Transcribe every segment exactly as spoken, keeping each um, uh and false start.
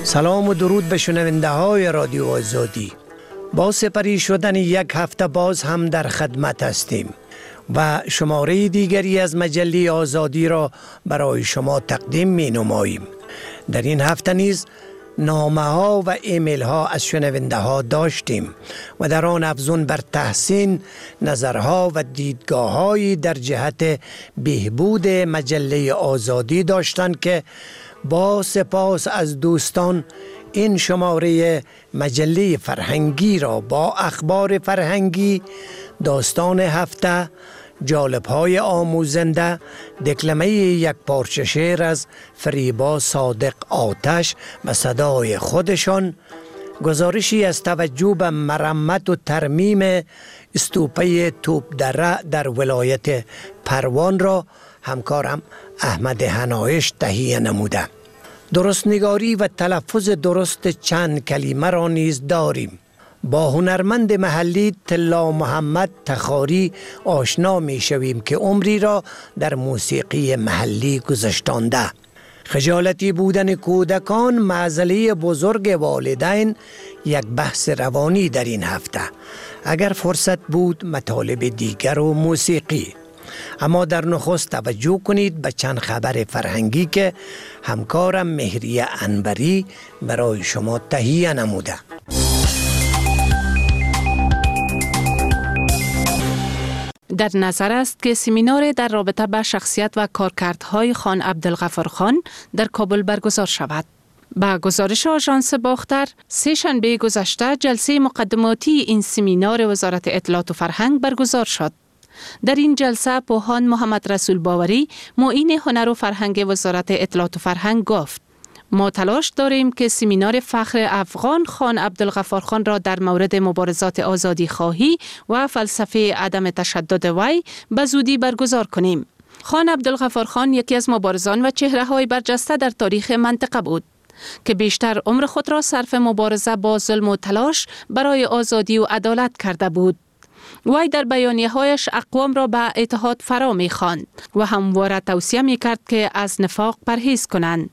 سلام و درود به شنونده های رادیو آزادی. با سپری شدن یک هفته باز هم در خدمت هستیم و شماره دیگری از مجله آزادی را برای شما تقدیم می نماییم. در این هفته نیز نامه ها و ایمیل ها از شنونده ها داشتیم و در آن افزون بر تحسین نظرها و دیدگاه های در جهت بهبود مجله آزادی داشتند که با سپاس از دوستان این شماره مجله فرهنگی را با اخبار فرهنگی، داستان هفته، جالب‌های آموزنده، دکلمه یک پارچه شعر از فریبا صادق آتش و صدای خودشان، گزارشی از توجه به مرمت و ترمیم استوپه توپ دره در ولایت پروان را همکارم احمد هنایش تهیه نموده. درستنگاری و تلفظ درست چند کلمه را نیز داریم. با هنرمند محلی طلا محمد تخاری آشنا می شویم که عمری را در موسیقی محلی گذشتانده. خجالتی بودن کودکان معضله بزرگ والدین یک بحث روانی در این هفته. اگر فرصت بود مطالب دیگر و موسیقی. اما در نخست توجه کنید به چند خبر فرهنگی که همکارم مهریه انوری برای شما تهیه نموده. در نظر است که سمینار در رابطه با شخصیت و کارکردهای خان عبدالغفار خان در کابل برگزار شود. با گزارش آژانس باختر، سه شنبه گذشته جلسه مقدماتی این سمینار وزارت اطلاعات و فرهنگ برگزار شد. در این جلسه پوهان محمد رسول باوری، معین هنر و فرهنگ وزارت اطلاعات و فرهنگ گفت: ما تلاش داریم که سمینار فخر افغان خان عبدالغفار خان را در مورد مبارزات آزادی خواهی و فلسفه عدم تشدد وی به زودی برگزار کنیم. خان عبدالغفار خان یکی از مبارزان و چهره‌های برجسته در تاریخ منطقه بود که بیشتر عمر خود را صرف مبارزه با ظلم و تلاش برای آزادی و عدالت کرده بود. وی در بیانیه‌هایش اقوام را به اتحاد فرا می‌خواند و همواره توصیه می‌کرد که از نفاق پرهیز کنند.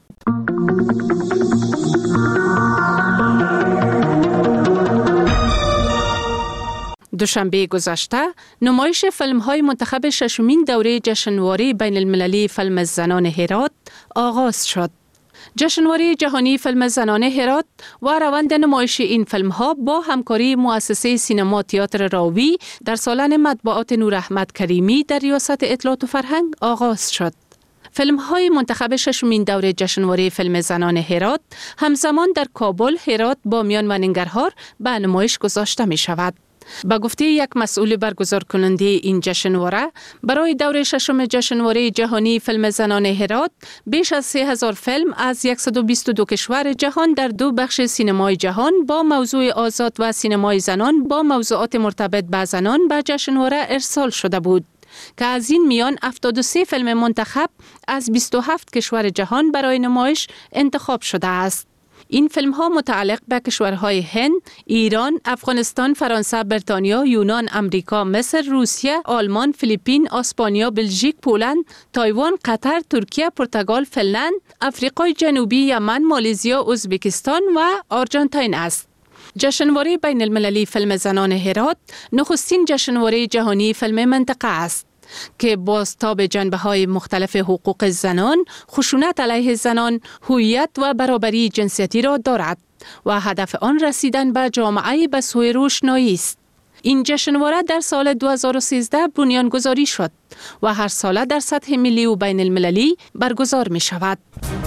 دوشنبه گذشته نمایش فیلم‌های منتخب ششمین دوره جشنواره بین المللی فیلم زنان هرات آغاز شد. جشنواره جهانی فیلم زنان هرات و روند نمایش این فیلم‌ها با همکاری مؤسسه سینما تئاتر راوی در سالن مطبوعات نور احمد کریمی در ریاست اطلاعات و فرهنگ آغاز شد. فیلم‌های منتخب ششمین دوره جشنواره فیلم زنان هرات همزمان در کابل، هرات، بامیان و ننگرهار به نمایش گذاشته می‌شود. با گفته یک مسئول برگزار کننده این جشنواره، برای دوره ششم جشنواره جهانی فیلم زنان هرات بیش از سه هزار فیلم از صد و بیست و دو کشور جهان در دو بخش سینمای جهان با موضوع آزاد و سینمای زنان با موضوعات مرتبط با زنان به جشنواره ارسال شده بود که از این میان هفتاد و سه فیلم منتخب از بیست و هفت کشور جهان برای نمایش انتخاب شده است. این فیلم ها متعلق به کشورهای هند، ایران، افغانستان، فرانسه، بریتانیا، یونان، امریکا، مصر، روسیه، آلمان، فیلیپین، اسپانیا، بلژیک، پولند، تایوان، قطر، ترکیه، پرتغال، فنلند، آفریقای جنوبی، یمن، مالزیا، ازبکستان و آرژانتین است. جشنواره بین المللی فیلم زنان هرات نخستین جشنواره جهانی فیلم منطقه است که بازتاب جنبه‌های مختلف حقوق زنان، خشونت علیه زنان، هویت و برابری جنسیتی را دارد و هدف آن رسیدن به جامعه به سوی روشنایی است. این جشنواره در سال دو هزار و سیزده بنیانگذاری شد و هر ساله در سطح ملی و بین المللی برگزار می شود.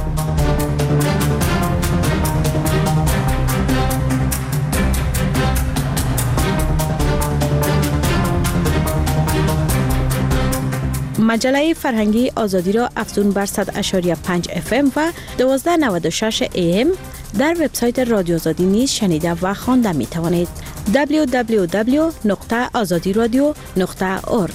مجله فرهنگی آزادی را افزون بر صد و پنج و پنج اف ام و دوازده و نود و شش ای ام در وبسایت رادیو آزادی نیز شنیده و خوانده می توانید. دبلیو دبلیو دبلیو نقطه آزادی رادیو نقطه اورگ.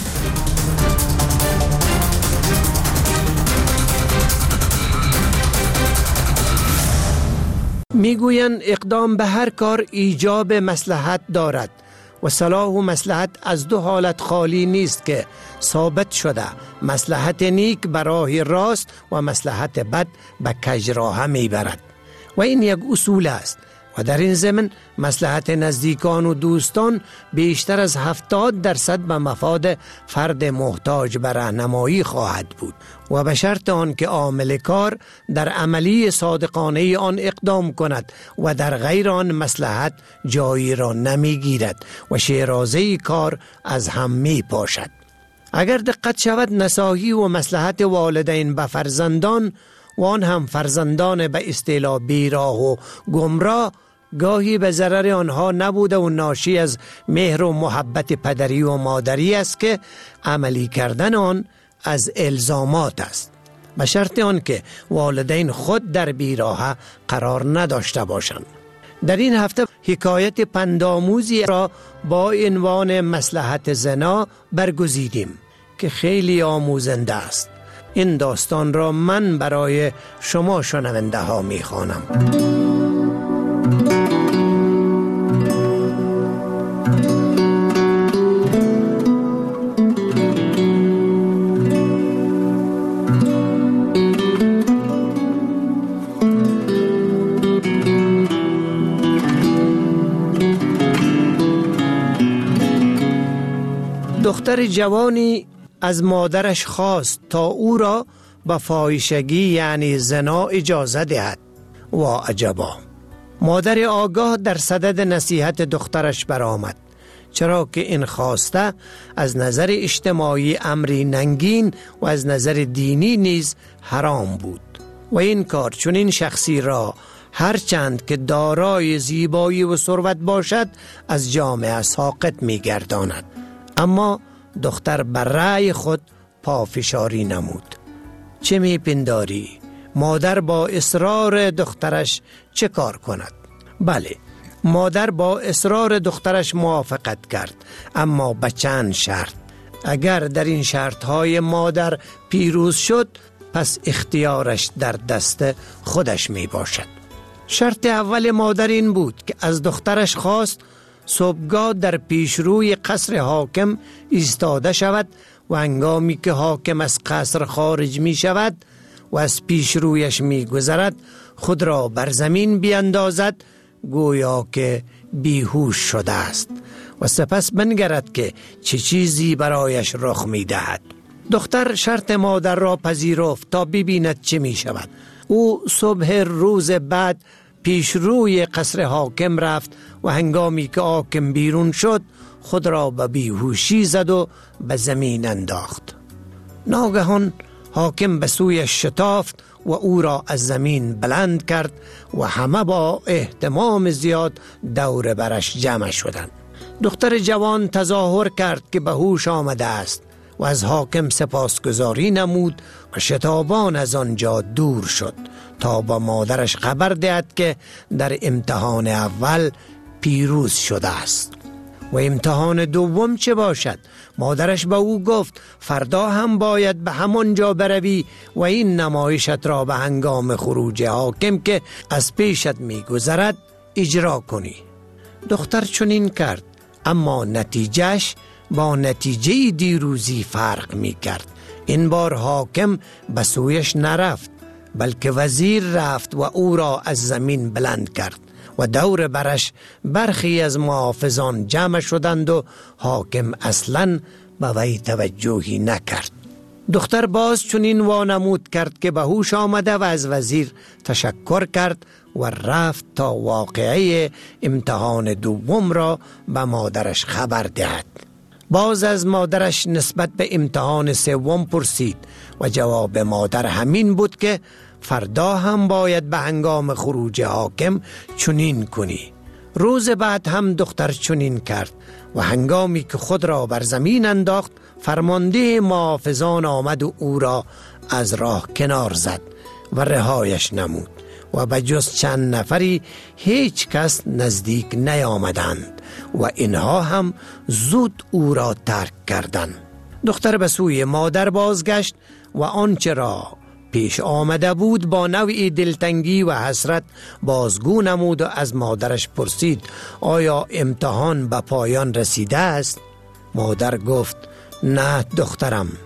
میگویند اقدام به هر کار ایجاب مصلحت دارد و صلاح و مصلحت از دو حالت خالی نیست که ثابت شده. مصلحت نیک به راه راست و مصلحت بد به کج راه میبرد. و این یک اصول است و در این ضمن مصلحت نزدیکان و دوستان بیشتر از هفتاد درصد به مفاد فرد محتاج به راهنمایی خواهد بود و به شرط آن که عامل کار در عملی صادقانه آن اقدام کند و در غیر آن مصلحت جایی را نمی گیرد و شیرازه کار از هم می پاشد. اگر دقت شود نصاحی و مصلحت والدین به فرزندان و آن هم فرزندان به اصطلاح بیراه و گمراه گاهی به ضرر آنها نبوده و ناشی از مهر و محبت پدری و مادری است که عملی کردن آن از الزامات است، به شرط آن که والدین خود در بیراه قرار نداشته باشند. در این هفته حکایت پندآموزی را با عنوان مصلحت زنا برگزیدیم که خیلی آموزنده است. این داستان را من برای شما شنونده ها می خوانم. دختر جوانی از مادرش خواست تا او را به فاحشگی یعنی زنا اجازه دهد. و عجبا، مادر آگاه در صدد نصیحت دخترش برآمد، چرا که این خواسته از نظر اجتماعی امری ننگین و از نظر دینی نیز حرام بود و این کار چون این شخصی را هرچند که دارای زیبایی و ثروت باشد از جامعه ساقط می گرداند. اما دختر بر رأی خود پافشاری نمود. چه می پنداری؟ مادر با اصرار دخترش چه کار کند؟ بله، مادر با اصرار دخترش موافقت کرد، اما به چند شرط. اگر در این شرطهای مادر پیروز شد پس اختیارش در دست خودش می باشد. شرط اول مادر این بود که از دخترش خواست صبحگاه در پیشروی قصر حاکم ایستاده شود و هنگامی که حاکم از قصر خارج می شود و از پیشرویش می گذرد خود را بر زمین بیندازد گویا که بیهوش شده است و سپس بنگرد که چه چیزی برایش رخ می دهد. دختر شرط مادر را پذیرفت تا ببیند چه می شود. او صبح روز بعد پیش روی قصر حاکم رفت و هنگامی که حاکم بیرون شد خود را به بیهوشی زد و به زمین انداخت. ناگهان حاکم به سویش شتافت و او را از زمین بلند کرد و همه با اهتمام زیاد دور برش جمع شدند. دختر جوان تظاهر کرد که به هوش آمده است و از حاکم سپاسگزاری نمود و شتابان از آنجا دور شد تا با مادرش خبر دهد که در امتحان اول پیروز شده است. و امتحان دوم چه باشد؟ مادرش به او گفت فردا هم باید به همان جا بروی و این نمایشت را به هنگام خروج حاکم که از پیشت می گذرد اجرا کنی. دختر چنین کرد، اما نتیجهش با نتیجه دیروزی فرق می کرد. این بار حاکم به سویش نرفت بلکه وزیر رفت و او را از زمین بلند کرد و دور برش برخی از محافظان جمع شدند و حاکم اصلاً به وی توجهی نکرد. دختر باز چنین وانمود کرد که به هوش آمده و از وزیر تشکر کرد و رفت تا واقعه امتحان دوم را به مادرش خبر دهد. باز از مادرش نسبت به امتحان سوم پرسید و جواب مادر همین بود که فردا هم باید به هنگام خروج حاکم چنین کنی. روز بعد هم دختر چنین کرد و هنگامی که خود را بر زمین انداخت فرمانده محافظان آمد و او را از راه کنار زد و رهایش نمود و به جز چند نفری هیچ کس نزدیک نیامدند و اینها هم زود او را ترک کردند. دختر به سوی مادر بازگشت و آنچه را پیش آمده بود با نوعی دلتنگی و حسرت بازگو نمود و از مادرش پرسید آیا امتحان به پایان رسیده است؟ مادر گفت نه دخترم،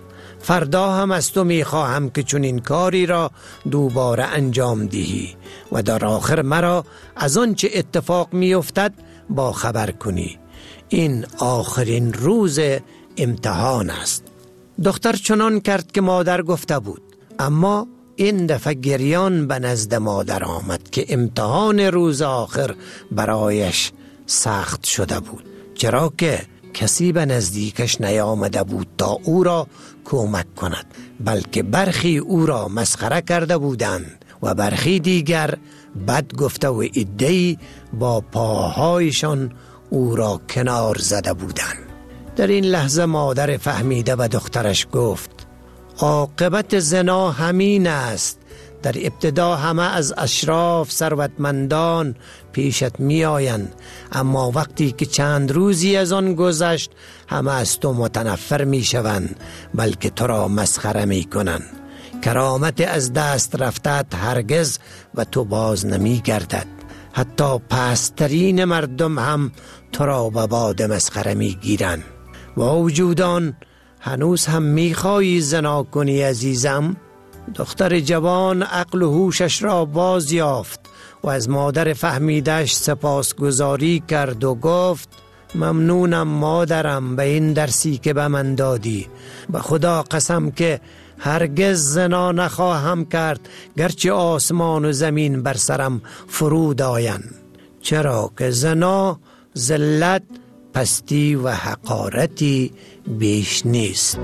فردا هم از تو میخواهم که چون این کاری را دوباره انجام دهی و در آخر مرا از آن چه اتفاق میافتد با خبر کنی. این آخرین روز امتحان است. دختر چنان کرد که مادر گفته بود، اما این دفعه گریان به نزد مادر آمد که امتحان روز آخر برایش سخت شده بود، چرا که کسی به نزدیکش نیامده بود تا او را کمک کند، بلکه برخی او را مسخره کرده بودند و برخی دیگر بد گفته و عده‌ای با پاهایشان او را کنار زده بودند. در این لحظه مادر فهمیده به دخترش گفت: عاقبت زنا همین است. در ابتدا همه از اشراف ثروتمندان پیشت می آیند، اما وقتی که چند روزی از آن گذشت همه از تو متنفر می شوند، بلکه تو را مسخره می کنند. کرامت از دست رفتت هرگز و تو باز نمی گردد. حتی پسترین مردم هم تو را به باد مسخره می گیرند. و وجودان هنوز هم می خواهی زنا کنی عزیزم؟ دختر جوان عقل و هوشش را باز یافت و از مادر فهمیدش سپاسگزاری کرد و گفت: ممنونم مادرم به این درسی که به من دادی. به خدا قسم که هرگز زنا نخواهم کرد گرچه آسمان و زمین بر سرم فرود آیند، چرا که زنا ذلت، پستی و حقارتی بیش نیست.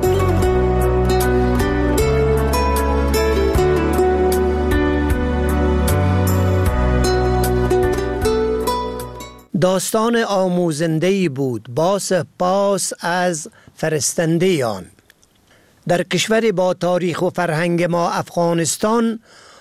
داستان آموزنده‌ای بود با سپاس از فرستنده آن. در کشور با تاریخ و فرهنگ ما افغانستان،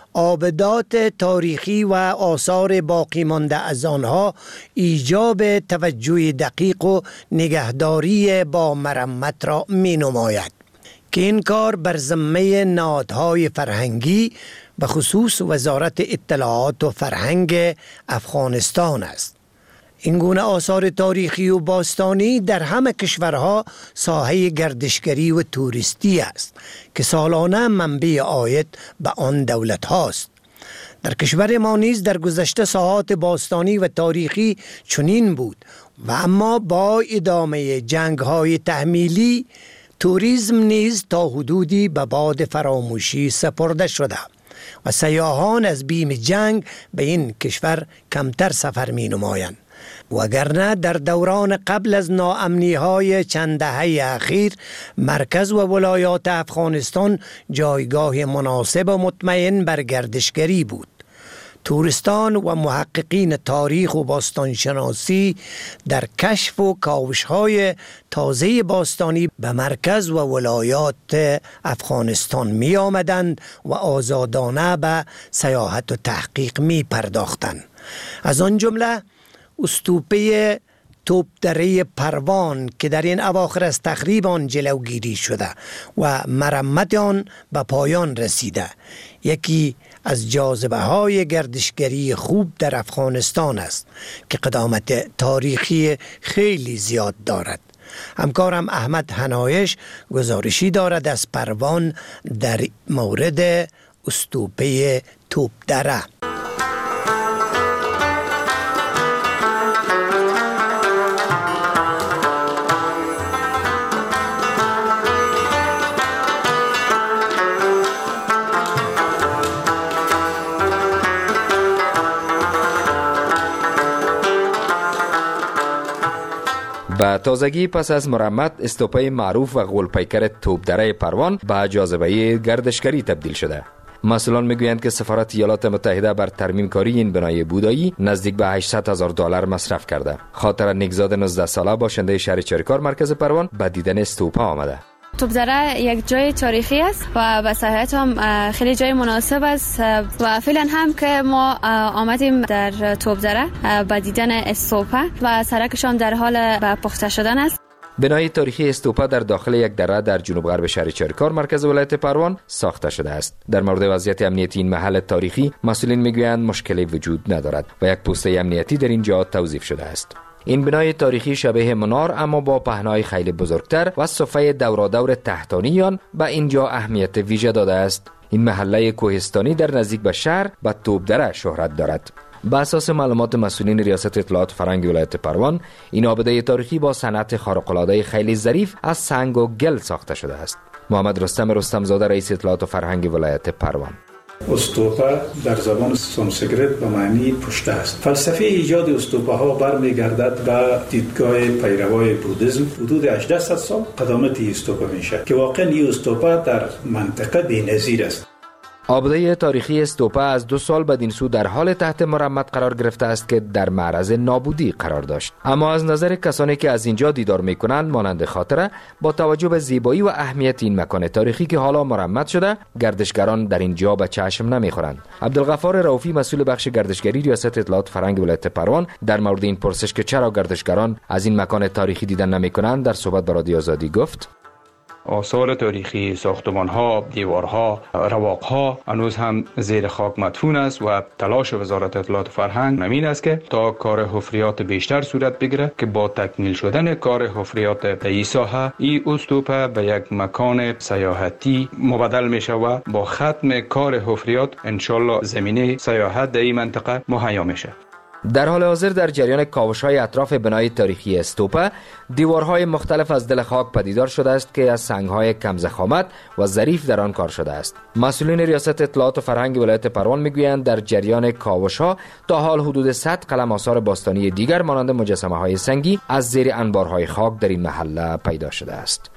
آبدات تاریخی و آثار باقی مانده از آنها ایجاب توجه دقیق و نگهداری با مرمت را می نماید که این کار بر ذمه نهادهای فرهنگی به خصوص وزارت اطلاعات و فرهنگ افغانستان است. این گونه آثار تاریخی و باستانی در همه کشورها ساحه گردشگری و توریستی است که سالانه منبع عاید به آن دولت هاست. در کشور ما نیز در گذشته ساحات باستانی و تاریخی چنین بود و اما با ادامه جنگ های تحمیلی توریسم نیز تا حدودی به باد فراموشی سپرده شده و سیاحان از بیم جنگ به این کشور کمتر سفر می نمایند. وگرنه در دوران قبل از ناامنی های چند دهه اخیر مرکز و ولایات افغانستان جایگاه مناسب و مطمئن بر گردشگری بود. توریستان و محققین تاریخ و باستانشناسی در کشف و کاوش های تازه باستانی به مرکز و ولایات افغانستان می آمدند و آزادانه به سیاحت و تحقیق می پرداختند. از آن جمله استوپه توپدره پروان که در این اواخر از تخریب آن جلوگیری شده و مرمت آن به پایان رسیده، یکی از جاذبه های گردشگری خوب در افغانستان است که قدامت تاریخی خیلی زیاد دارد. همکارم احمد حنایش گزارشی دارد از پروان در مورد استوپه توپدره. به تازگی پس از مرمت استوپه معروف و غول‌پیکر توپدره پروان به جاذبه گردشگری تبدیل شده. مسئولان میگویند که سفارت ایالات متحده بر ترمیم کاری این بنای بودایی نزدیک به هشتصد هزار دلار مصرف کرده. خاطر نیکزاد نوزده ساله باشنده شهر چریکار مرکز پروان به دیدن استوپه آمده. توپدره یک جای تاریخی است و به سیاحت هم خیلی جای مناسب است و فعلا هم که ما آمدیم در توپدره به دیدن استوپه و سرکش هم در حال به پخته شدن است. بنای تاریخی استوپه در داخل یک دره در جنوب غرب شهر چریکار مرکز ولایت پروان ساخته شده است. در مورد وضعیت امنیتی این محل تاریخی مسئولین میگویند مشکلی وجود ندارد و یک پوسته امنیتی در اینجا توظیف شده است. این بنای تاریخی شبیه منار اما با پهنای خیلی بزرگتر و صفحه دورادور تحتانی آن به اینجا اهمیت ویژه داده است. این محله کوهستانی در نزدیک به شهر به توپدره شهرت دارد. به اساس معلومات مسئولین ریاست اطلاعات فرهنگی ولایت پروان، این آبده تاریخی با صنعت خارق‌العاده خیلی ظریف از سنگ و گل ساخته شده است. محمد رستم رستمزاده رئیس اطلاعات فرهنگی ولایت پروان: استوپا در زبان سانسکریت به معنی پشته است. فلسفه ایجاد استوپا ها برمیگردد به دیدگاه پیروای بودیسم. حدود هجده سال قدامت استوپا میشه که واقعا این استوپا در منطقه بی‌نظیر است. آبده تاریخی استوپا از دو سال بدین سو در حال تحت مرمت قرار گرفته است که در معرض نابودی قرار داشت. اما از نظر کسانی که از اینجا دیدار میکنند مانند خاطره، با توجه به زیبایی و اهمیت این مکان تاریخی که حالا مرمت شده، گردشگران در اینجا به چشم نمیخورند. عبدالغفار رؤوفی مسئول بخش گردشگری ریاست اطلاعات فرهنگی ولایت پروان در مورد این پرسش که چرا گردشگران از این مکان تاریخی دیدن نمیکنند در صحبت با رادیو آزادی گفت: آثار تاریخی، ساختمان‌ها، دیوارها، رواق‌ها هنوز هم زیر خاک مدفون است و تلاش وزارت اطلاعات و فرهنگ نمین است که تا کار حفریات بیشتر صورت بگیره که با تکمیل شدن کار حفریات در این ساحه، این استوپا به یک مکان سیاحتی مبدل میشه و با ختم کار حفریات انشالله زمینه سیاحت در این منطقه مهیا میشه. در حال حاضر در جریان کاوش‌های اطراف بنای تاریخی استوپا، دیوارهای مختلف از دل خاک پدیدار شده است که از سنگ‌های کم ضخامت و ظریف در آن کار شده است. مسئولین ریاست اطلاعات و فرهنگ ولایت پروان میگویند در جریان کاوش‌ها تا حال حدود صد قلم آثار باستانی دیگر مانند مجسمه‌های سنگی از زیر انبارهای خاک در این محله پیدا شده است.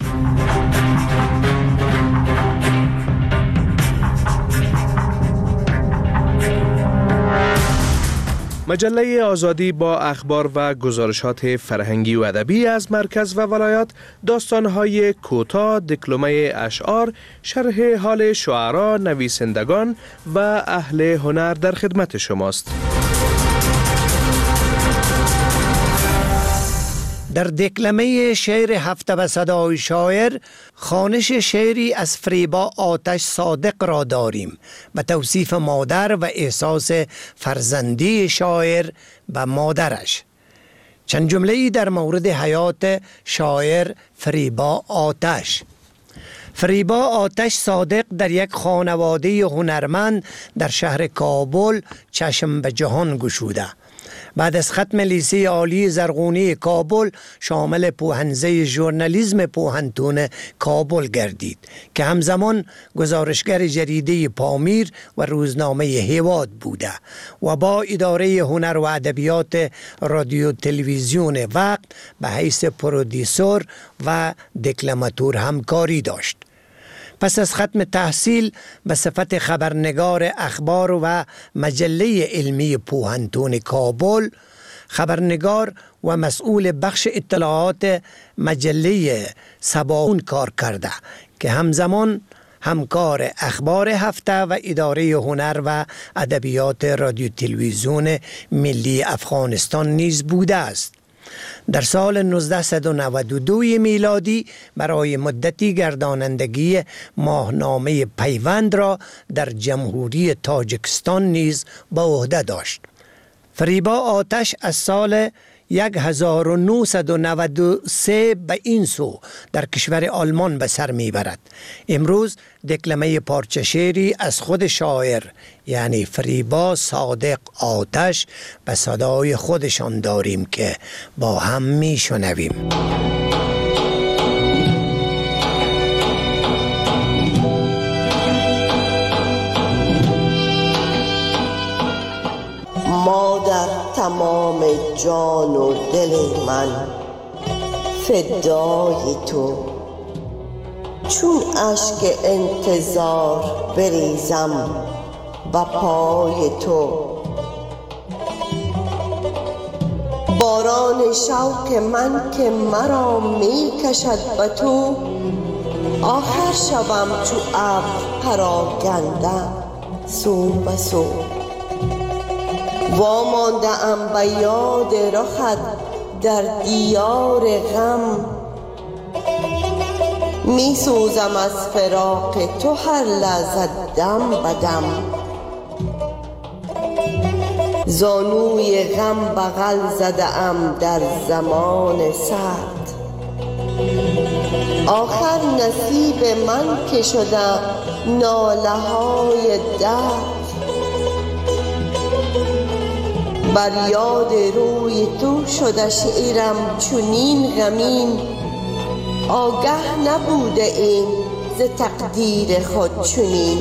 مجله آزادی با اخبار و گزارشات فرهنگی و ادبی از مرکز و ولایات، داستان‌های کوتاه، دکلمه اشعار، شرح حال شعرا، نویسندگان و اهل هنر در خدمت شماست. در دکلمه شعر هفته به صدای شاعر، خوانش شعری از فریبا آتش صادق را داریم به توصیف مادر و احساس فرزندی شاعر به مادرش. چند جمله‌ای در مورد حیات شاعر فریبا آتش. فریبا آتش صادق در یک خانواده هنرمند در شهر کابل چشم به جهان گشوده. بعد از ختم لیسه عالی زرغونی کابل شامل پوهنزه ژورنالیسم پوهنتون کابل گردید که همزمان گزارشگر جریده پامیر و روزنامه هیواد بوده و با اداره هنر و ادبیات رادیو تلویزیون وقت به حیث پرودیسور و دکلماتور همکاری داشت. پس از ختم تحصیل به صفت خبرنگار اخبار و مجله علمی پوهنتون کابل، خبرنگار و مسئول بخش اطلاعات مجله سباون کار کرده که همزمان همکار اخبار هفته و اداره هنر و ادبیات رادیو تلویزیون ملی افغانستان نیز بوده است. در سال نوزده نود و دو میلادی برای مدتی گردانندگی ماهنامه پیوند را در جمهوری تاجیکستان نیز به عهده داشت. فریبا آتش از سال هزار و نهصد و نود و سه به این سو در کشور آلمان به سر میبرد. امروز دکلمه پارچه شعری از خود شاعر یعنی فریبا صادق آتش به صدای خودشان داریم که با هم میشنویم. مادر تمام جان و دل من فدای تو، چون اشک انتظار بریزم به پای تو. باران شوق من که مرا می کشد به تو، آخر شوم چو ابر پراگنده سو به سو. وامانده ام به یاد رخت در دیار غم، می سوزم از فراق تو هر لحظه دم به دم. زانوی غم بغل زده ام در زمان سرد. آخر نصیب من که شدم ناله های درد. بر یاد روی تو شده شعرم چنین غمین، آگه نبوده این ز تقدیر خود چنین.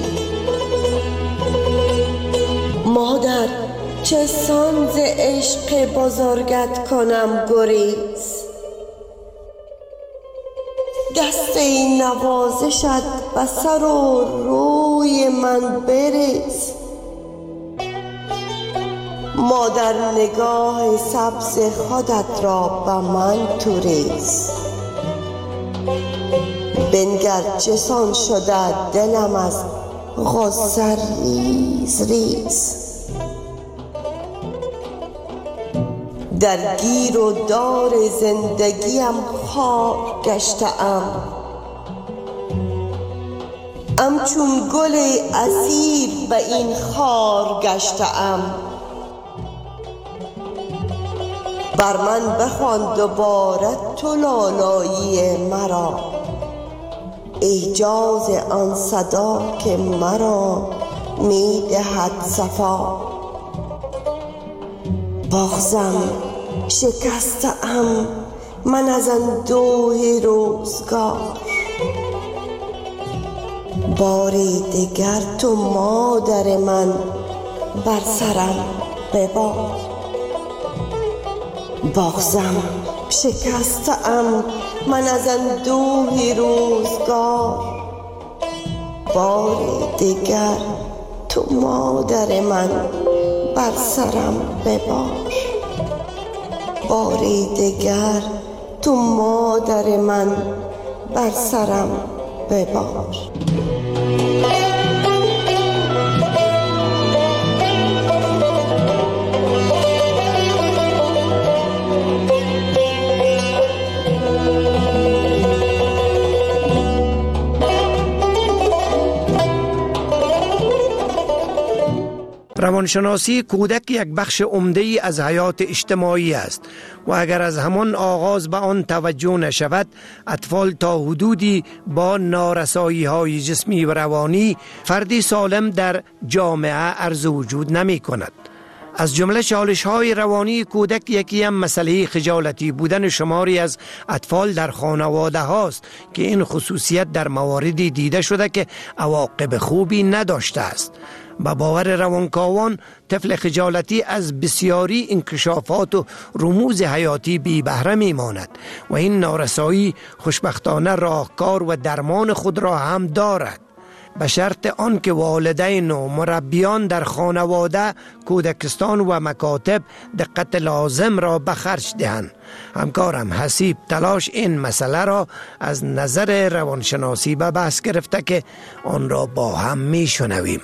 مادر چه سان ز عشق بزرگت کنم گریز، دست این نوازشت به سر و روی من بریز. مادر نگاه سبز خودت را به من تو ریز. بنگر چسان شده دلم از غصه ریز ریز. در گیر و دار زندگیم خار گشتم، همچون گل اسیر به این خار گشتم. بر من بخوان دوباره تو لالایی مرا، ایجاز آن صدا که مرا می دهد صفا. بغضم شکستم من از اندوه روزگار، باری دیگر تو مادر من بر سرم ببار. بغضم شکستم من از اندوه روزگار، باری دیگر تو مادر من بر سرم ببار. باری دیگر تو مادر من بر سرم ببار. روانشناسی کودک یک بخش عمده‌ای از حیات اجتماعی است و اگر از همان آغاز به آن توجه نشود، اطفال تا حدودی با نارسایی‌های جسمی و روانی فردی سالم در جامعه عرض وجود نمی کند. از جمله چالش‌های روانی کودک یکی هم مسئله خجالتی بودن شماری از اطفال در خانواده هاست که این خصوصیت در مواردی دیده شده که عواقب خوبی نداشته است. با باور روانکاوان، طفل خجالتی از بسیاری انکشافات و رموز حیاتی بی بهره می ماند و این نارسایی خوشبختانه راهکار و درمان خود را هم دارد، به شرط آن که والدین و مربیان در خانواده، کودکستان و مکاتب دقت لازم را به خرج دهند. همکارم حسیب تلاش این مسئله را از نظر روانشناسی به بحث گرفته که آن را با هم می شنویم.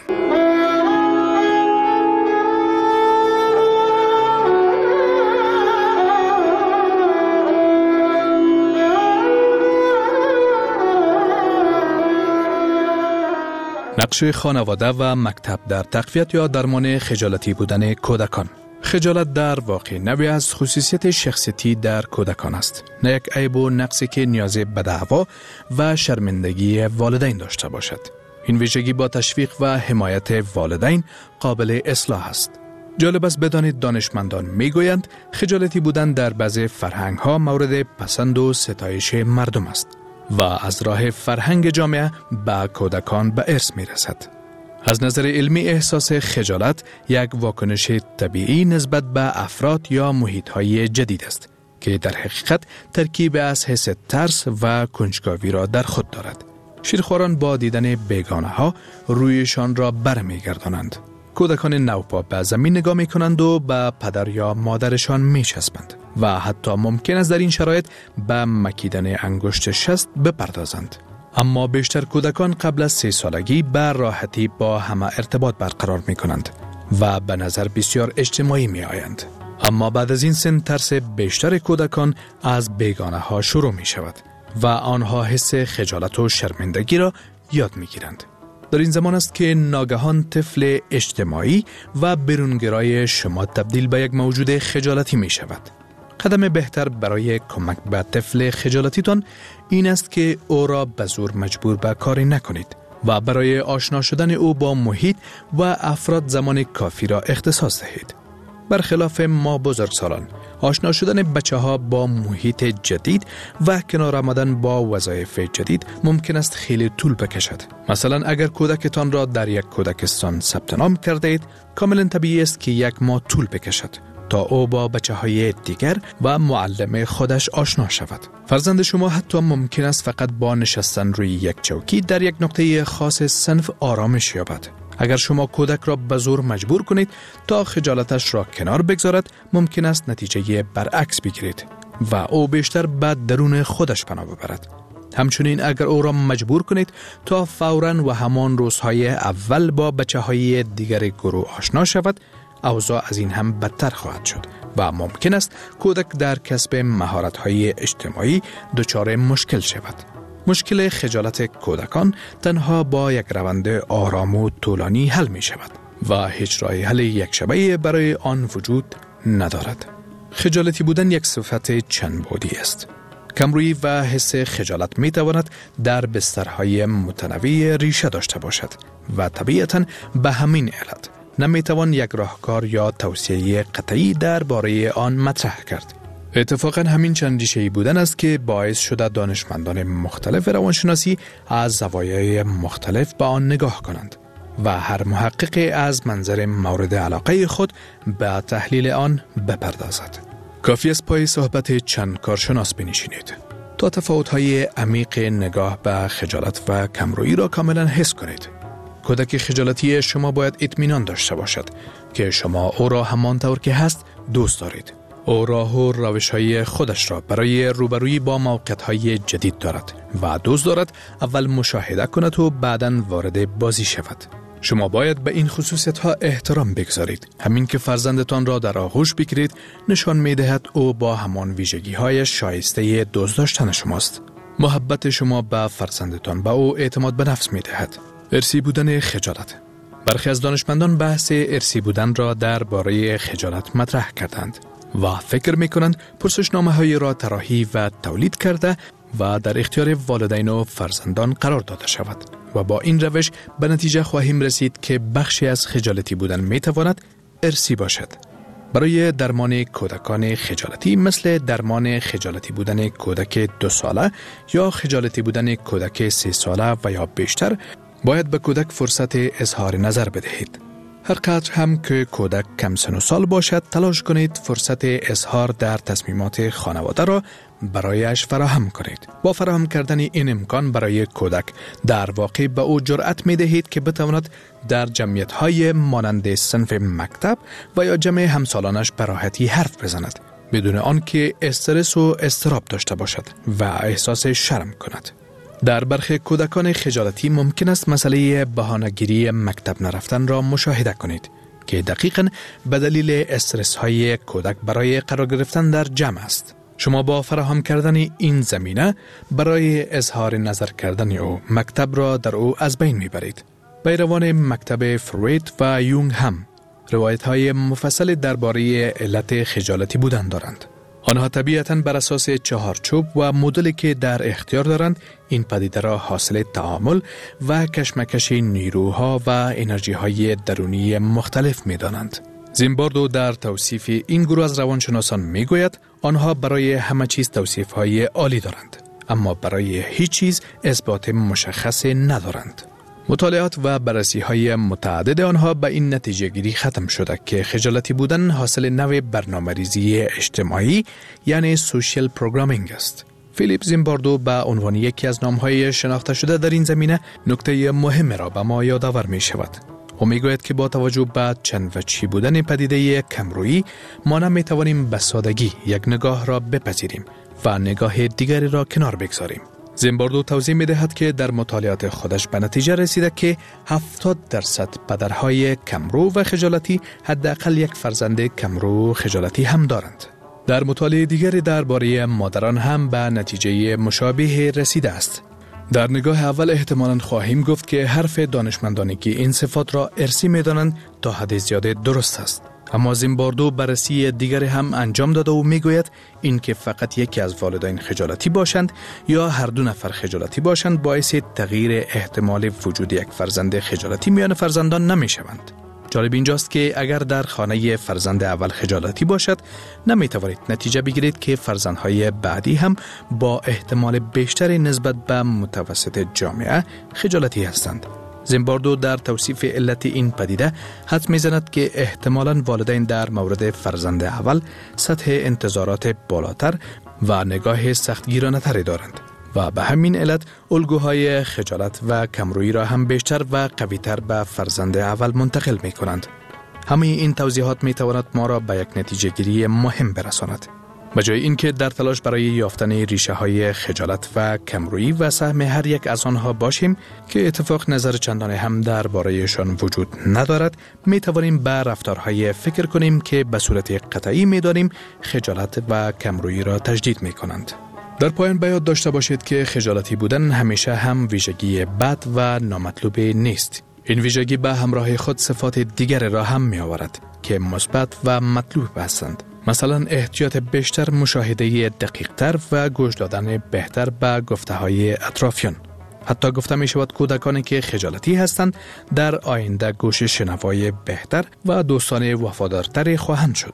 نقش خانواده و مکتب در تقویت یا درمان خجالتی بودن کودکان. خجالت در واقع نوعی از خصوصیت شخصیتی در کودکان است، نه یک عیب و نقصی که نیاز به دعوا و شرمندگی والدین داشته باشد. این ویژگی با تشویق و حمایت والدین قابل اصلاح است. جالب است بدانید دانشمندان میگویند خجالتی بودن در بعضی فرهنگ‌ها مورد پسند و ستایش مردم است و از راه فرهنگ جامعه به کودکان به ارث می رسد. از نظر علمی احساس خجالت یک واکنش طبیعی نسبت به افراد یا محیط‌های جدید است که در حقیقت ترکیب از حس ترس و کنجکاوی را در خود دارد. شیرخواران با دیدن بیگانه ها رویشان را برمیگردانند. کودکان نوپا به زمین نگاه می کنند و به پدر یا مادرشان می چسبند و حتی ممکن است در این شرایط به مکیدن انگشت شست بپردازند. اما بیشتر کودکان قبل از سه سالگی به راحتی با همه ارتباط برقرار می کنند و به نظر بسیار اجتماعی می آیند. اما بعد از این سن ترس بیشتر کودکان از بیگانه ها شروع می شود و آنها حس خجالت و شرمندگی را یاد می گیرند. در این زمان است که ناگهان طفل اجتماعی و برونگرای شما تبدیل به یک موجود خجالتی می شود. قدم بهتر برای کمک به طفل خجالتیتان این است که او را به زور مجبور به کاری نکنید و برای آشنا شدن او با محیط و افراد زمان کافی را اختصاص دهید. برخلاف ما بزرگسالان، آشنا شدن بچه ها با محیط جدید و کنار آمدن با وظایف جدید ممکن است خیلی طول بکشد. مثلا اگر کودکتان را در یک کودکستان ثبت نام کرده اید، کاملا طبیعی است که یک ماه طول بکشد تا او با بچه های دیگر و معلم خودش آشنا شود. فرزند شما حتی ممکن است فقط با نشستن روی یک چوکی در یک نقطه خاص صنف آرامش یابد. اگر شما کودک را به زور مجبور کنید تا خجالتش را کنار بگذارد، ممکن است نتیجه برعکس بگیرید و او بیشتر به درون خودش پناه ببرد. همچنین اگر او را مجبور کنید تا فوراً و همان روزهای اول با بچه های دیگر گروه آشنا شود، اوضاع از این هم بدتر خواهد شد و ممکن است کودک در کسب مهارت‌های اجتماعی دچار مشکل شود. مشکل خجالت کودکان تنها با یک روند آرام و طولانی حل می شود و هیچ راه حل یک شبه برای آن وجود ندارد. خجالتی بودن یک صفت چند بعدی است. کمرویی و حس خجالت می تواند در بسترهای متنوع ریشه داشته باشد و طبیعتاً به همین علت نمی توان یک راهکار یا توصیه قطعی درباره آن مطرح کرد. اتفاقاً همین چند ریشه‌ای بودن است که باعث شده دانشمندان مختلف روانشناسی از زوایای مختلف به آن نگاه کنند و هر محقق از منظر مورد علاقه خود به تحلیل آن بپردازد. کافی است پای صحبت چند کارشناس بنشینید تا تفاوت‌های عمیق نگاه به خجالت و کمرویی را کاملاً حس کنید. کودک خجالتی شما باید اطمینان داشته باشد که شما او را همانطور که هست دوست دارید. او راه و روش‌های خودش را برای روبرویی با موقعیت‌های جدید دارد و دوست دارد اول مشاهده کند و بعداً وارد بازی شود. شما باید به این خصوصیت‌ها احترام بگذارید. همین که فرزندتان را در آغوش بگیرید، نشان می‌دهد او با همان ویژگی‌های شایسته دوست داشتن شماست. محبت شما به فرزندتان به او اعتماد به نفس می‌دهد. ارثی بودن خجالت. برخی از دانشمندان بحث ارثی بودن را درباره خجالت مطرح کردند و فکر می‌کنند پرسشنامه‌های را طراحی و تولید کرده و در اختیار والدین و فرزندان قرار داده شود و با این روش به نتیجه خواهیم رسید که بخشی از خجالتی بودن می‌تواند ارثی باشد. برای درمان کودکان خجالتی مثل درمان خجالتی بودن کودک دو ساله یا خجالتی بودن کودک سه ساله و یا بیشتر، باید به کودک فرصت اظهار نظر بدهید. هر قدر هم که کودک کم سن و سال باشد، تلاش کنید فرصت اظهار در تصمیمات خانواده را برایش فراهم کنید. با فراهم کردن این امکان برای کودک در واقع به او جرأت می دهید که بتواند در جمعیت‌های مانند صنف مکتب و یا جمع همسالانش به راحتی حرف بزند بدون آنکه استرس و اضطراب داشته باشد و احساس شرم کند. در برخی کودکان خجالتی ممکن است مسئله بهانه‌گیری مکتب نرفتن را مشاهده کنید که دقیقاً به دلیل استرس های کودک برای قرار گرفتن در جمع است. شما با فراهم کردن این زمینه برای اظهار نظر کردن او مکتب را در او از بین میبرید. پیروان مکتب فروید و یونگ هم روایت های مفصل درباره علت خجالتی بودن دارند. آنها طبیعتاً بر اساس چهارچوب و مدلی که در اختیار دارند این پدیده را حاصل تعامل و کشمکش نیروها و انرژی‌های درونی مختلف می‌دانند. زیمباردو در توصیف این گروه از روانشناسان می‌گوید آنها برای همه چیز توصیف‌های عالی دارند، اما برای هیچ چیز اثبات مشخص ندارند. مطالعات و بررسی‌های متعدد آنها به این نتیجه گیری ختم شده که خجالتی بودن حاصل نوع برنامه‌ریزی اجتماعی یعنی سوشیل پروگرامینگ است. فیلیپ زیمباردو به عنوان یکی از نام‌های شناخته شده در این زمینه نکته مهم را به ما یادآور می‌شود. او می‌گوید که با توجه به چند وجهی بودن پدیده کمرویی ما نمی‌توانیم به سادگی یک نگاه را بپذیریم و نگاه دیگری را کنار بگذاریم. زیمباردو توضیح می‌دهد که در مطالعات خودش به نتیجه رسیده که هفتاد درصد پدرهای کمرو و خجالتی حداقل یک فرزند کمرو خجالتی هم دارند. در مطالعه دیگری درباره مادران هم به نتیجه مشابه رسیده است. در نگاه اول احتمالاً خواهیم گفت که حرف دانشمندانی که این صفات را ارثی می‌دانند تا حد زیاده درست است. اما زیمباردو بررسی دیگری هم انجام داده و میگوید این که فقط یکی از والدین خجالتی باشند یا هر دو نفر خجالتی باشند باعث تغییر احتمال وجود یک فرزند خجالتی میان فرزندان نمیشوند. جالب اینجاست که اگر در خانه فرزند اول خجالتی باشد نمیتوانید نتیجه بگیرید که فرزندهای بعدی هم با احتمال بیشتری نسبت به متوسط جامعه خجالتی هستند. زیمباردو در توصیف علت این پدیده حدس می‌زند که احتمالاً والدین در مورد فرزند اول سطح انتظارات بالاتر و نگاه سختگیرانه‌تری دارند و به همین علت الگوهای خجالت و کمرویی را هم بیشتر و قوی‌تر به فرزند اول منتقل می‌کنند. همه این توضیحات می‌تواند ما را به یک نتیجه گیری مهم برساند. به جای اینکه در تلاش برای یافتن ریشه های خجالت و کمرویی و سهم هر یک از آنها باشیم که اتفاق نظر چندانی هم درباره‌شان وجود ندارد، می توانیم به رفتارهای فکر کنیم که به صورت قطعی می دانیم خجالت و کمرویی را تجدید می کنند. در پایان به یاد داشته باشید که خجالتی بودن همیشه هم ویژگی بد و نامطلوب نیست. این ویژگی به همراه خود صفات دیگر را هم می آورد که مثبت و مطلوب هستند. مثلا احتیاط بیشتر، مشاهده دقیق‌تر و گوش دادن بهتر به گفته‌های اطرافیان. حتی گفته می شود کودکانی که خجالتی هستند در آینده گوش شنوای بهتر و دوستانه وفادارتری خواهند شد.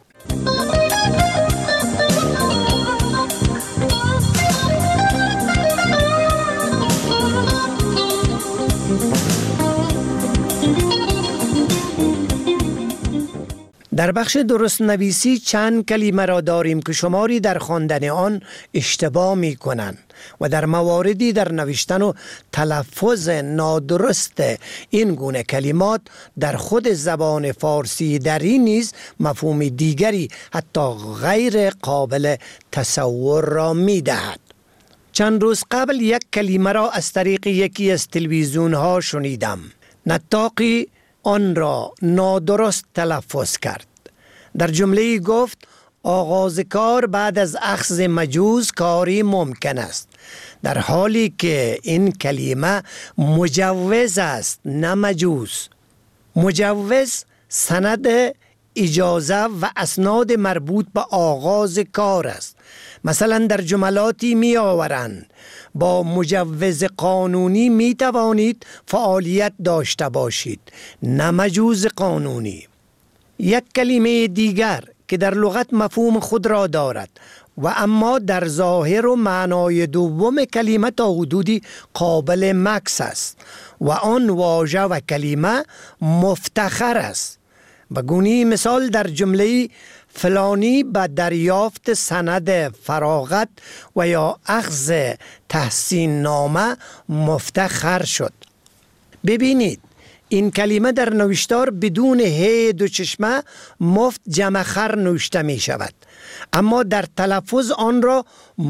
در بخش درست نویسی چند کلمه را داریم که شماری در خواندن آن اشتباه می کنند و در مواردی در نوشتن و تلفظ نادرست این گونه کلمات در خود زبان فارسی در این نیز مفهوم دیگری حتی غیر قابل تصور را می دهد. چند روز قبل یک کلمه را از طریق یکی از تلویزیون ها شنیدم. نطاقی آن را نادرست تلفظ کرد. در جمله گفت آغاز کار بعد از اخذ مجوز کاری ممکن است، در حالی که این کلمه مجوز است نه مجوز. مجوز سند اجازه و اسناد مربوط به آغاز کار است. مثلا در جملاتی می آورند با مجوز قانونی می توانید فعالیت داشته باشید، نه مجوز قانونی. یک کلمه دیگر که در لغت مفهوم خود را دارد و اما در ظاهر و معنای دوم کلمه تا حدودی قابل مکث است و آن واژه و کلمه مفتخر است. به گونه مثال در جمله فلانی به دریافت سند فراغت و یا اخذ تحسین نامه مفتخر شد. ببینید این کلمه در نوشتار بدون هی دو چشمه مفت جمع خر نوشته می شود، اما در تلفظ آن را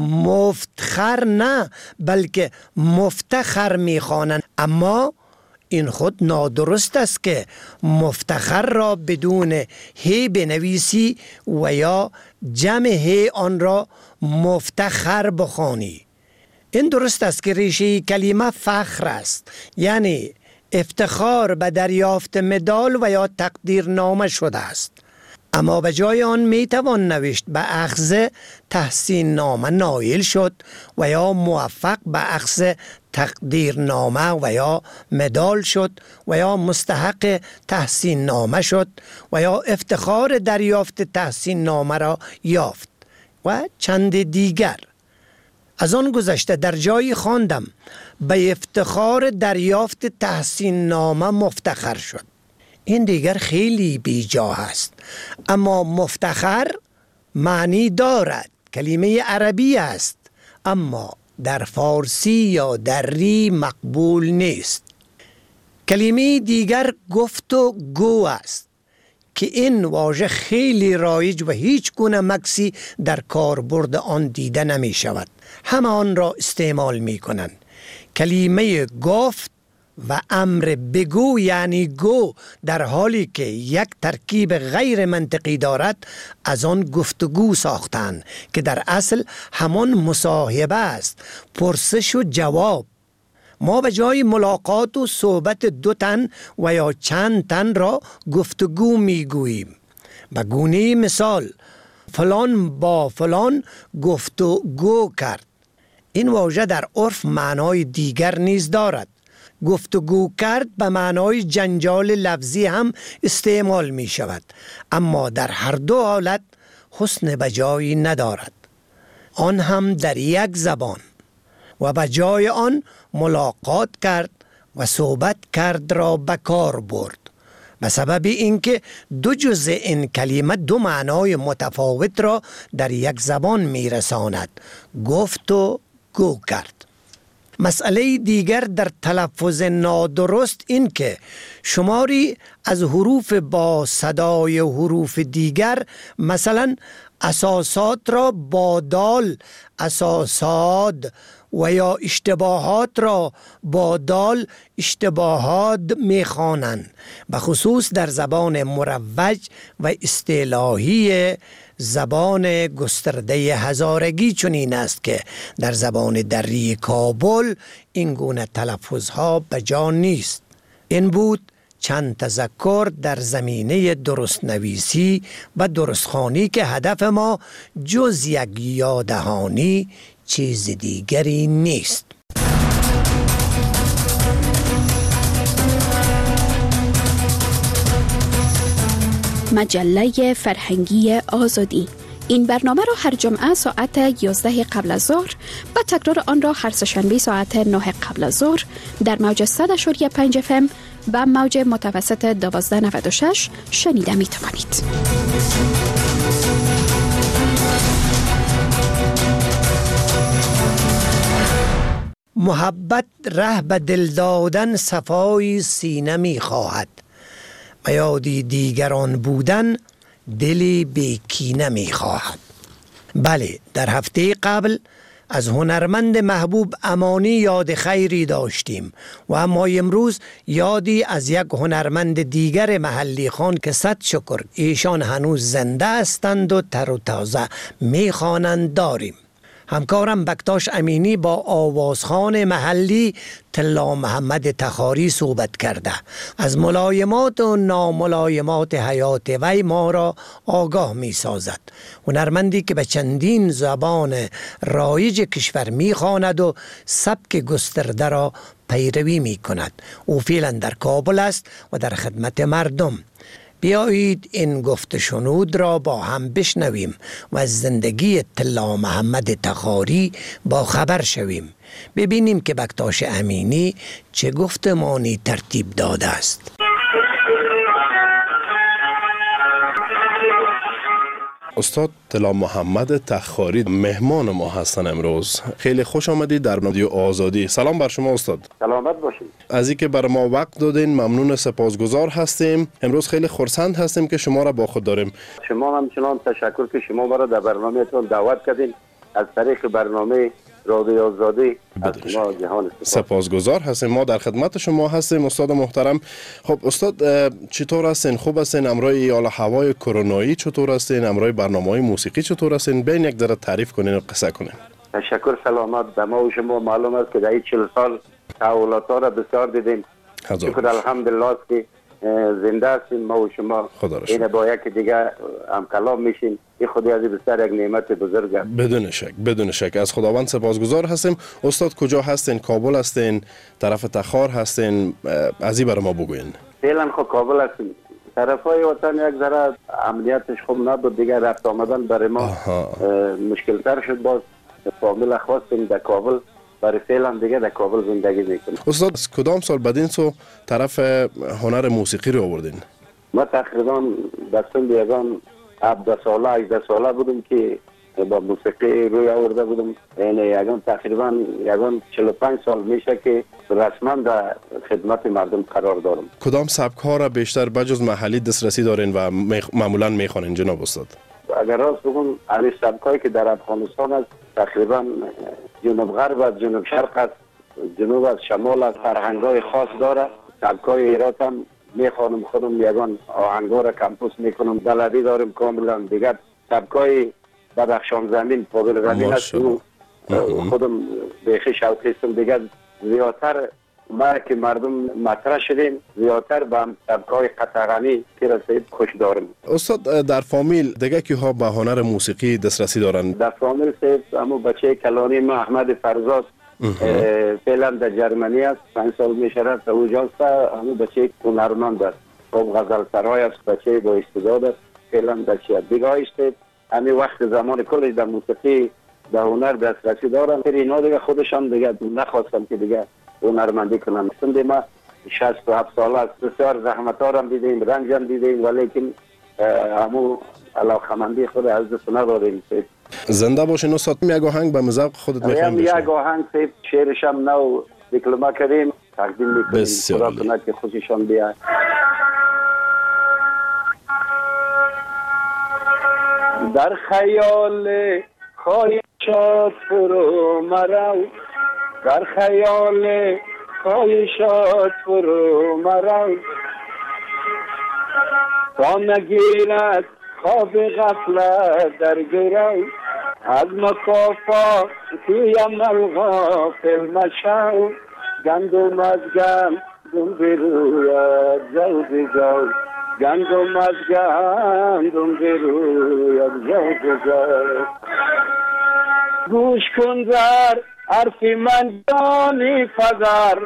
مفتخر نه بلکه مفتخر می خوانند. اما این خود نادرست است که مفتخر را بدون هی بنویسی و یا جمع هی آن را مفتخر بخوانی. این درست است که ریشه کلمه فخر است، یعنی افتخار به دریافت مدال و یا تقدیرنامه شده است، اما به جای آن می توان نوشت به اخذ تحسین نامه نایل شد و یا موفق به اخذ تقدیرنامه و یا مدال شد و یا مستحق تحسین نامه شد و یا افتخار دریافت تحسین نامه را یافت و چند دیگر. از آن گذشته در جایی خواندم به افتخار دریافت تحسین نامه مفتخر شد. این دیگر خیلی بیجا است، اما مفتخر معنی دارد، کلمه عربی است، اما در فارسی یا دری مقبول نیست. کلمه دیگر گفت و گو است که این واژه خیلی رایج و هیچ گونه مکسی در کاربرد آن دیده نمی شود. همه آن را استعمال می کنند. کلمه گفت و امر بگو یعنی گو در حالی که یک ترکیب غیر منطقی دارد از آن گفتگو ساختند که در اصل همان مصاحبه است، پرسش و جواب. ما به جای ملاقات و صحبت دو تن و یا چند تن را گفتگو می گوییم. به گونه مثال فلان با فلان گفتگو کرد. این واژه در عرف معنای دیگر نیز دارد. گفتگو کرد به معنای جنجال لفظی هم استعمال می شود، اما در هر دو حالت حسن بجایی ندارد، آن هم در یک زبان. و به جای آن ملاقات کرد و صحبت کرد را به کار برد، به سبب اینکه دو جزء این کلمه دو معنای متفاوت را در یک زبان می رساند. گفت و گو کرد. مسئله دیگر در تلفظ نادرست این که شماری از حروف با صدای حروف دیگر، مثلا اساسات را با دال اساسات و یا اشتباهات را با دال اشتباهات میخوانند، به خصوص در زبان مروج و اصطلاحی زبان گسترده هزارگی چنین است که در زبان دری کابل این گونه تلفظ ها به جا نیست. این بود چند تذکر در زمینه درست نویسی و درست خوانی که هدف ما جز یک یادهانی چیز دیگری نیست. مجله فرهنگی آزادی. این برنامه را هر جمعه ساعت یازده قبل از ظهر و تکرار آن را هر سه‌شنبه ساعت نه قبل از ظهر در موج صد و پنج اف ام و موج متوسط دوازده نود و شش شنیده می توانید. محبت ره به دل دادن صفای سینه می خواهد و یادی دیگران بودن دلی بیکینه می خواهد. بله، در هفته قبل از هنرمند محبوب امانی یاد خیری داشتیم و اما امروز یادی از یک هنرمند دیگر محلی خان که صد شکر ایشان هنوز زنده هستند و تر و تازه می خوانند داریم. همکارم بکتاش امینی با آوازخوان محلی طلا محمد تخاری صحبت کرده. از ملایمات و ناملایمات حیات وی ما را آگاه می سازد. هنرمندی که به چندین زبان رایج کشور می خواند و سبک گسترده را پیروی می کند. او فعلا در کابل است و در خدمت مردم. بیایید این گفت شنود را با هم بشنویم و از زندگی طلا محمد تخاری با خبر شویم. ببینیم که بکتاش امینی چه گفتمانی ترتیب داده است. استاد طلا محمد تخاری مهمان ما هستن امروز. خیلی خوش آمدید در رادیو آزادی. سلام بر شما استاد. سلامت باشید. از اینکه بر ما وقت دادین ممنون، سپاسگزار هستیم. امروز خیلی خرسند هستیم که شما را با خود داریم. شما همچنان تشکر که شما ما را در برنامهتون دعوت کردین. از طریق برنامه رادیو آزادی از شما جهان سپاسگزار هستیم. ما در خدمت شما هستیم استاد محترم. خب استاد چطور هستین؟ خوب هستین؟ امروی حال هوای کرونایی چطور هستین؟ امروی برنامه‌های موسیقی چطور هستین؟ بین یک ذره تعریف کنین و قصه کنین. تشکر. سلامت. به ما و شما معلوم است که در این چهل سال تحولات‌ها را بسیار دیدیم. شکر الحمدلله که زنده هستیم ما و شما. این با یک دیگه هم کلام میشین. این خودی از بسیار یک نعمت بزرگ است. بدون شک بدون شک از خداوند سپاسگزار هستیم. استاد کجا هستین؟ کابل هستین؟ طرف تخار هستین؟ از این برای ما بگوین. فعلا خب کابل هستیم. طرفای وطن یک ذره امنیتش خوب نبود دیگه، رفت آمدن برای ما مشکل تر شد. باز فامیل خواستیم در کابل، برای فعلا دیگه در کابل زندگی میکنیم. استاد کدام سال بدین سو طرف هنر موسیقی رو آوردین؟ ما تقریبا در سن یگان هفده ساله هجده ساله بودم که با موسیقی روی آورده بودم. یعنی یگان تقریبا یگان چهل و پنج سال میشه که رسما در خدمت مردم قرار دارم. کدام سبک ها را بیشتر بجز محلی دسترسی دارین و معمولا میخوانین جناب استاد؟ اگر راست بگم علی سبکایی که در افغانستان است تقریبا جنوب غرب از جنوب شرق است، جنوب از شمال از فرهنگای خاص داره. سبکای هرات هم میخوانم، خودم یگان آهنگا را کمپوس میکنم، بلدی دارم کاملا. دیگر سبکای بدخشان زمین، پابل زمین است، خودم بیخی شوقی هستم. دیگر زیادتر ما که مردم مطرح شدیم زیادتر به هم سبکای قطعانی که رسید خوش دارم. استاد در فامیل دیگه که ها به هنر موسیقی دسترسی دارن؟ در فامیل سید همو بچه کلانی ما احمد فرزاد فعلا در جرمنی است، پنج سال میشه رفت اوجاست. همو بچه هنرمند است، خب غزل سرای است، بچه با استعداد است، فعلا در چیه دیگه است. همین وقت زمان کلش در موسیقی در هنر دسترسی دارم. اینا دیگه خودشان دیگه نخواستم که دیگه هنرمندی کنم. سند ما شصت و هفت سال است، بسیار زحمت ها هم دیدیم، رنج هم دیدیم، ولیکن همو علاقمندی خود از دست نداریم. زنده باشین استاد. یک آهنگ به مذاق خودت میخوایم یک آهنگ سید شعرش هم نو دیکلمه کردیم تقدیم میکنیم. خدا کنه که خوششان بیاد. در خیال خواهشات فرو مرو، در خیال خواهشات فرو مرو، تا نگیرد خواب غفلت در گرو، از مکافا تویم الغافل مشو، گندم از گندم بروید زود زود، گندم از گندم بروید زود زود. گوش کن در حرف من جانی فزر،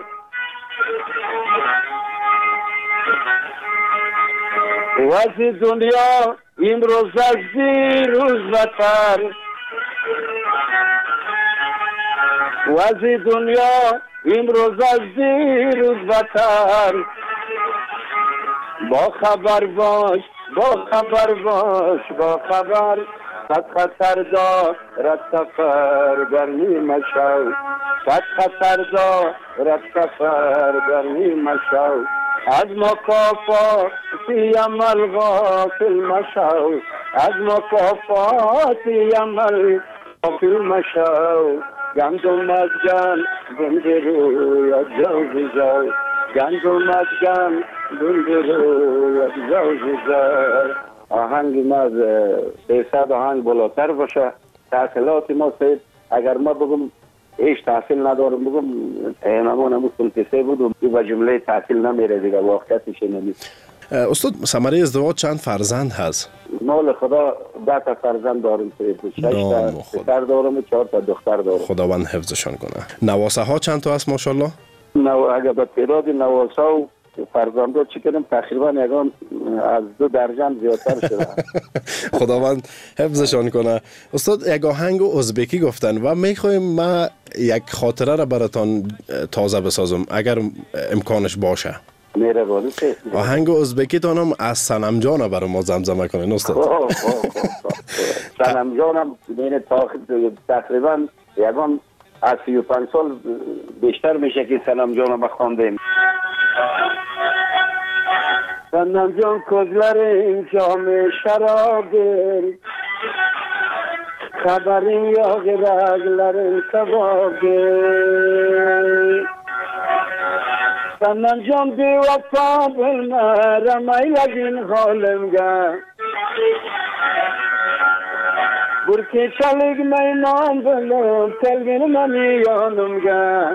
وزی دنیا امروز از دیروز بتر، وزی دنیا امروز از دیروز بتر. با خبر باش با خبر باش با خبر، صد خطر دارد سفر گرمی مشو، صد خطر دارد سفر گرمی مشو، از مکافاتی عمل غافل مشو، از مکافاتی عمل غافل مشو، گندم از گندم بروید زود زود، گندم از گندم بروید زود زود. آهنگ ما از سیصد آهنگ بالاتر باشه. تحصیلات ما سید اگر ما بگم هیچ تحصیل ندارم بگم همون همون سلطسه بود و به جمله تحصیل نمیره دیگه، واقعیتش نمیست. استاد ثمره ازدواج چند فرزند هست؟ مال خدا ده تا فرزند دارم سید، شش تا پسر دارم و چهار تا دختر دارم. خداوند حفظشان کنه. نواسه ها چند تا هست ماشاءالله؟ نو اگر به تعداد نواسه و فرزندان چی کنم تقریبا یکان از دو درجه زیادتر شده. خداوند حفظشان کنه. استاد یک آهنگ ازبکی گفتن و میخوایم ما یک خاطره را براتان تازه بسازم اگر امکانش باشه. میره بازی آهنگ ازبکی تانم از صنم جان برای ما زمزمه کنین استاد. صنم جانم بین تقریبا یکان از سی و پنج سال بیشتر میشه که صنم جانم بخواندیم. صنم جان کزلر این جام شرابه، خبرین یاغ رگلر کبابه، صنم جان بی وفا بلمرم ای لگین حالمگه، برکی چلگ مینام بلوم تلگین منی یانمگه،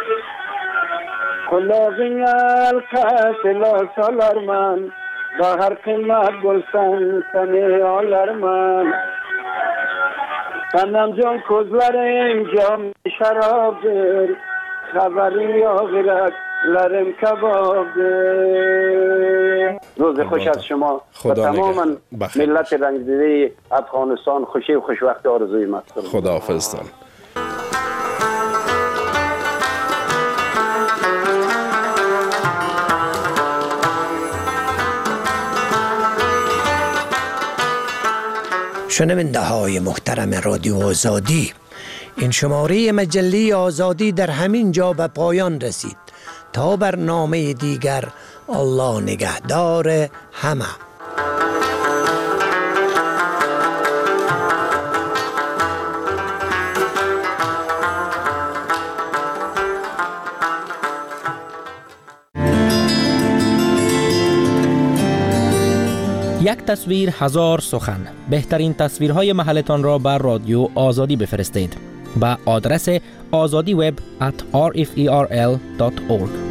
خلاقین القتل سالر من با هر قیمت گلسن سنی آلر من، صنم جان کزلر اینجا شراب در، خبری آغرد لرم کباب در. روز خوش از شما و تماما ملت رنج دیده افغانستان خوشی و خوشوقتی آرزوی مست. خدا حافظتان. شنونده های محترم رادیو آزادی، این شماره مجله آزادی در همین جا به پایان رسید. تا برنامه دیگر، الله نگهدار همه. یک تصویر هزار سخن. بهترین تصویرهای محلتان را بر رادیو آزادی بفرستید. به آدرس azadiweb at r f e r l dot org.